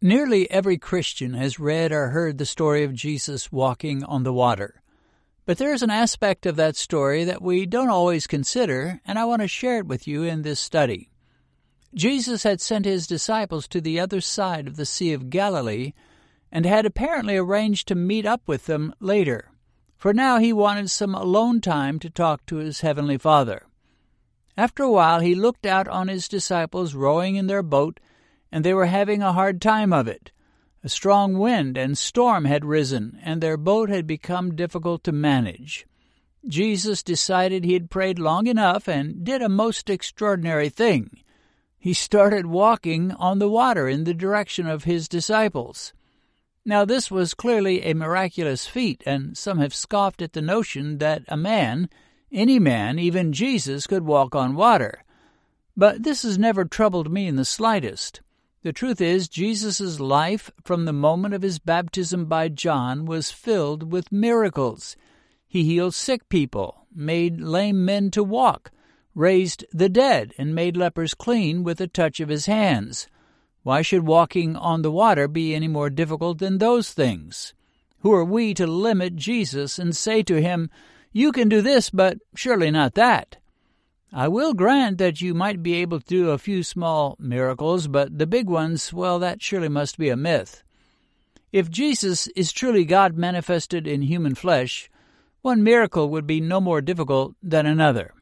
Nearly every Christian has read or heard the story of Jesus walking on the water. But there is an aspect of that story that we don't always consider, and I want to share it with you in this study. Jesus had sent his disciples to the other side of the Sea of Galilee and had apparently arranged to meet up with them later. For now he wanted some alone time to talk to his heavenly Father. After a while he looked out on his disciples rowing in their boat, and they were having a hard time of it. A strong wind and storm had risen, and their boat had become difficult to manage. Jesus decided he had prayed long enough and did a most extraordinary thing. He started walking on the water in the direction of his disciples. Now this was clearly a miraculous feat, and some have scoffed at the notion that a man, any man, even Jesus, could walk on water. But this has never troubled me in the slightest. The truth is, Jesus' life from the moment of his baptism by John was filled with miracles. He healed sick people, made lame men to walk, raised the dead, and made lepers clean with a touch of his hands. Why should walking on the water be any more difficult than those things? Who are we to limit Jesus and say to him, "You can do this, but surely not that"? I will grant that you might be able to do a few small miracles, but the big ones, well, that surely must be a myth. If Jesus is truly God manifested in human flesh, one miracle would be no more difficult than another.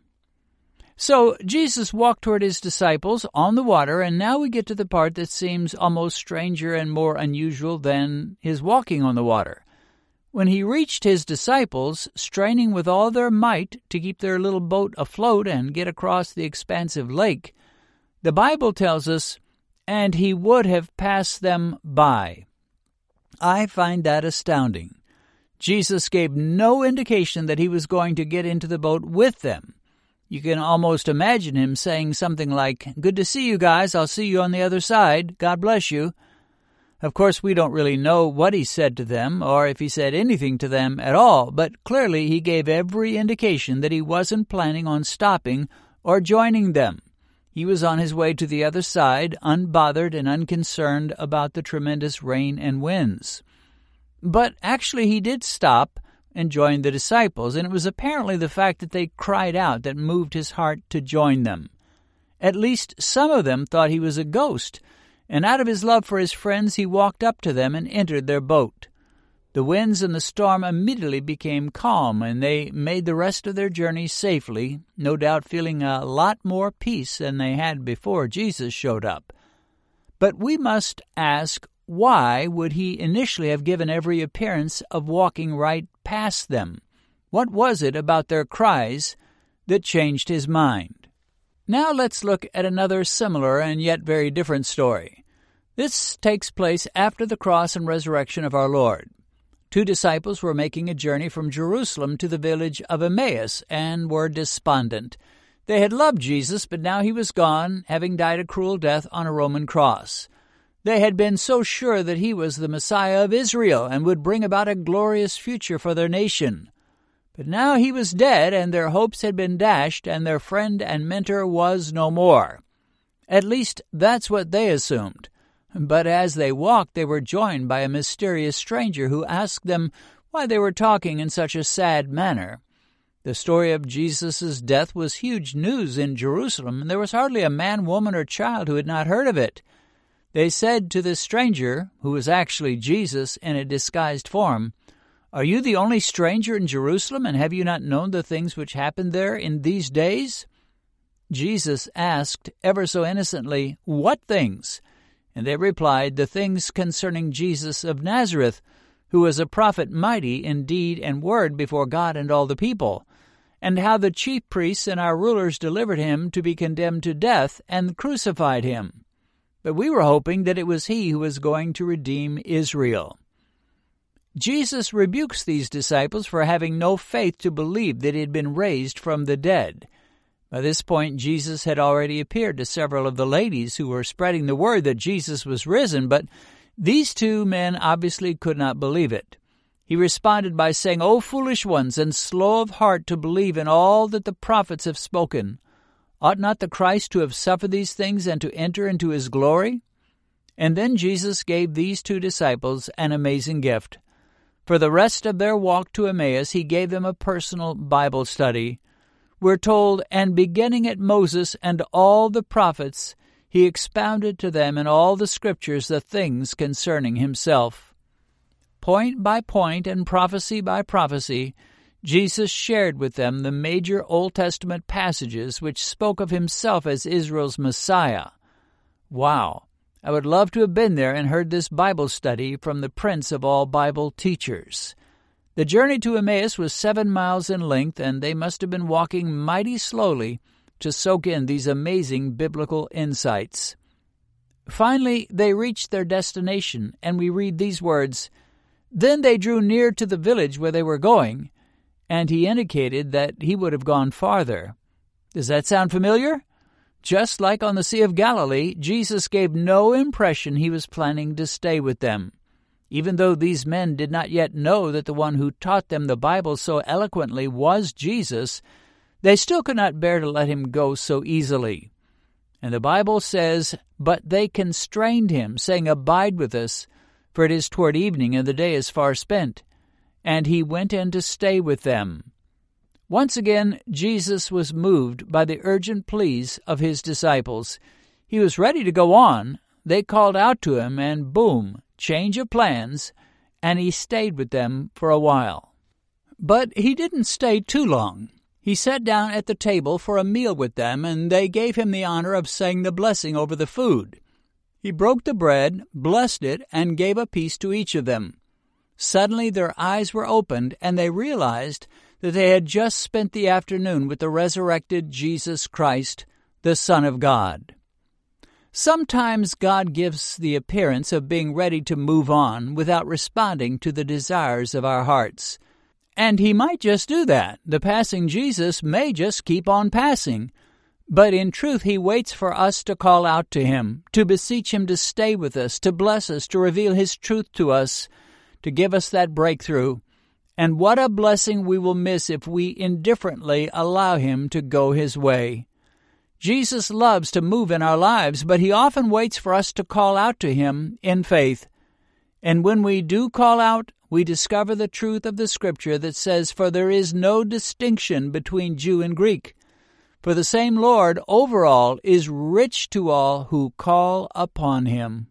So Jesus walked toward his disciples on the water, and now we get to the part that seems almost stranger and more unusual than his walking on the water. When he reached his disciples, straining with all their might to keep their little boat afloat and get across the expansive lake, the Bible tells us, "And he would have passed them by." I find that astounding. Jesus gave no indication that he was going to get into the boat with them. You can almost imagine him saying something like, "Good to see you guys. I'll see you on the other side. God bless you." Of course, we don't really know what he said to them, or if he said anything to them at all, but clearly he gave every indication that he wasn't planning on stopping or joining them. He was on his way to the other side, unbothered and unconcerned about the tremendous rain and winds. But actually he did stop and join the disciples, and it was apparently the fact that they cried out that moved his heart to join them. At least some of them thought he was a ghost, and out of his love for his friends he walked up to them and entered their boat. The winds and the storm immediately became calm, and they made the rest of their journey safely, no doubt feeling a lot more peace than they had before Jesus showed up. But we must ask, why would he initially have given every appearance of walking right past them? What was it about their cries that changed his mind? Now let's look at another similar and yet very different story. This takes place after the cross and resurrection of our Lord. Two disciples were making a journey from Jerusalem to the village of Emmaus and were despondent. They had loved Jesus, but now he was gone, having died a cruel death on a Roman cross. They had been so sure that he was the Messiah of Israel and would bring about a glorious future for their nation. But now he was dead, and their hopes had been dashed, and their friend and mentor was no more. At least that's what they assumed. But as they walked, they were joined by a mysterious stranger who asked them why they were talking in such a sad manner. The story of Jesus' death was huge news in Jerusalem, and there was hardly a man, woman, or child who had not heard of it. They said to this stranger, who was actually Jesus in a disguised form, "Are you the only stranger in Jerusalem, and have you not known the things which happened there in these days?" Jesus asked ever so innocently, "What things?" And they replied, "The things concerning Jesus of Nazareth, who was a prophet mighty in deed and word before God and all the people, and how the chief priests and our rulers delivered him to be condemned to death and crucified him. But we were hoping that it was he who was going to redeem Israel." Jesus rebukes these disciples for having no faith to believe that he had been raised from the dead. By this point, Jesus had already appeared to several of the ladies who were spreading the word that Jesus was risen, but these two men obviously could not believe it. He responded by saying, "O foolish ones, and slow of heart to believe in all that the prophets have spoken. Ought not the Christ to have suffered these things and to enter into his glory?" And then Jesus gave these 2 disciples an amazing gift. For the rest of their walk to Emmaus, he gave them a personal Bible study. We're told, and beginning at Moses and all the prophets, he expounded to them in all the Scriptures the things concerning himself. Point by point and prophecy by prophecy, Jesus shared with them the major Old Testament passages which spoke of himself as Israel's Messiah. Wow! I would love to have been there and heard this Bible study from the Prince of all Bible teachers. The journey to Emmaus was 7 miles in length, and they must have been walking mighty slowly to soak in these amazing biblical insights. Finally, they reached their destination, and we read these words, "Then they drew near to the village where they were going, and he indicated that he would have gone farther." Does that sound familiar? Just like on the Sea of Galilee, Jesus gave no impression he was planning to stay with them. Even though these men did not yet know that the one who taught them the Bible so eloquently was Jesus, they still could not bear to let him go so easily. And the Bible says, "But they constrained him, saying, 'Abide with us, for it is toward evening, and the day is far spent.' And he went in to stay with them." Once again, Jesus was moved by the urgent pleas of his disciples. He was ready to go on. They called out to him, and boom, change of plans, and he stayed with them for a while. But he didn't stay too long. He sat down at the table for a meal with them, and they gave him the honor of saying the blessing over the food. He broke the bread, blessed it, and gave a piece to each of them. Suddenly their eyes were opened, and they realized that they had just spent the afternoon with the resurrected Jesus Christ, the Son of God. Sometimes God gives the appearance of being ready to move on without responding to the desires of our hearts. And he might just do that. The passing Jesus may just keep on passing. But in truth, he waits for us to call out to him, to beseech him to stay with us, to bless us, to reveal his truth to us, to give us that breakthrough. And what a blessing we will miss if we indifferently allow him to go his way. Jesus loves to move in our lives, but he often waits for us to call out to him in faith. And when we do call out, we discover the truth of the Scripture that says, "For there is no distinction between Jew and Greek. For the same Lord over all is rich to all who call upon him."